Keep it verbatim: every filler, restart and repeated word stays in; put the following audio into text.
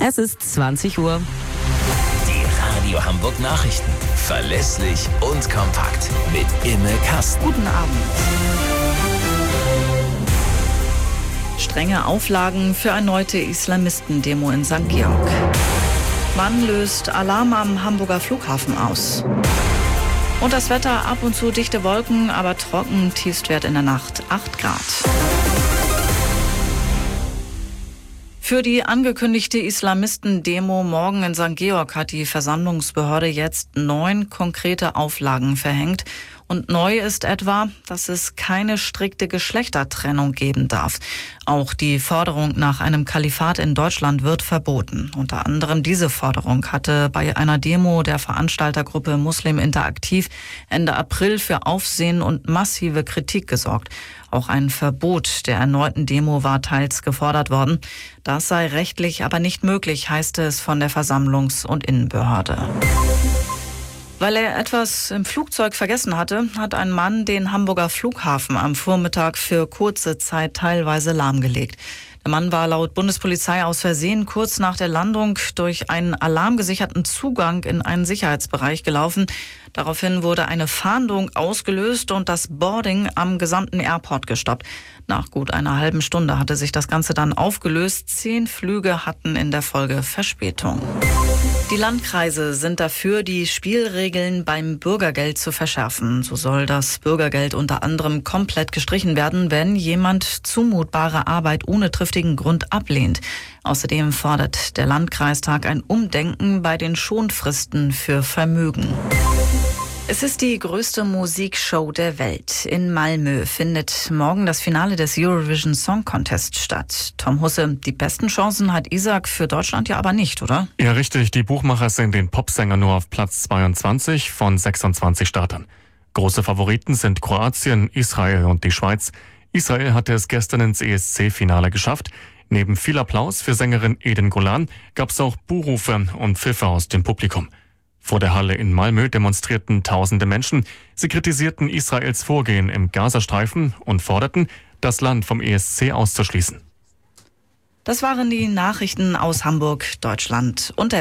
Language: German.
Es ist zwanzig Uhr. Die Radio Hamburg Nachrichten. Verlässlich und kompakt. Mit Imme Kasten. Guten Abend. Strenge Auflagen für erneute Islamistendemo in Sankt Georg. Mann löst Alarm am Hamburger Flughafen aus. Und das Wetter, ab und zu dichte Wolken, aber trocken, Tiefstwert in der Nacht acht Grad. Für die angekündigte Islamisten-Demo morgen in Sankt Georg hat die Versammlungsbehörde jetzt neun konkrete Auflagen verhängt. Und neu ist etwa, dass es keine strikte Geschlechtertrennung geben darf. Auch die Forderung nach einem Kalifat in Deutschland wird verboten. Unter anderem diese Forderung hatte bei einer Demo der Veranstaltergruppe Muslim Interaktiv Ende April für Aufsehen und massive Kritik gesorgt. Auch ein Verbot der erneuten Demo war teils gefordert worden. Das sei rechtlich aber nicht möglich, heißt es von der Versammlungs- und Innenbehörde. Weil er etwas im Flugzeug vergessen hatte, hat ein Mann den Hamburger Flughafen am Vormittag für kurze Zeit teilweise lahmgelegt. Der Mann war laut Bundespolizei aus Versehen kurz nach der Landung durch einen alarmgesicherten Zugang in einen Sicherheitsbereich gelaufen. Daraufhin wurde eine Fahndung ausgelöst und das Boarding am gesamten Airport gestoppt. Nach gut einer halben Stunde hatte sich das Ganze dann aufgelöst. Zehn Flüge hatten in der Folge Verspätung. Die Landkreise sind dafür, die Spielregeln beim Bürgergeld zu verschärfen. So soll das Bürgergeld unter anderem komplett gestrichen werden, wenn jemand zumutbare Arbeit ohne triftigen Grund ablehnt. Außerdem fordert der Landkreistag ein Umdenken bei den Schonfristen für Vermögen. Es ist die größte Musikshow der Welt. In Malmö findet morgen das Finale des Eurovision Song Contest statt. Tom Husse, die besten Chancen hat Isaac für Deutschland ja aber nicht, oder? Ja, richtig. Die Buchmacher sehen den Popsänger nur auf Platz zweiundzwanzig von sechsundzwanzig Startern. Große Favoriten sind Kroatien, Israel und die Schweiz. Israel hatte es gestern ins E S C-Finale geschafft. Neben viel Applaus für Sängerin Eden Golan gab es auch Buhrufe und Pfiffe aus dem Publikum. Vor der Halle in Malmö demonstrierten tausende Menschen. Sie kritisierten Israels Vorgehen im Gazastreifen und forderten, das Land vom E S C auszuschließen. Das waren die Nachrichten aus Hamburg, Deutschland und der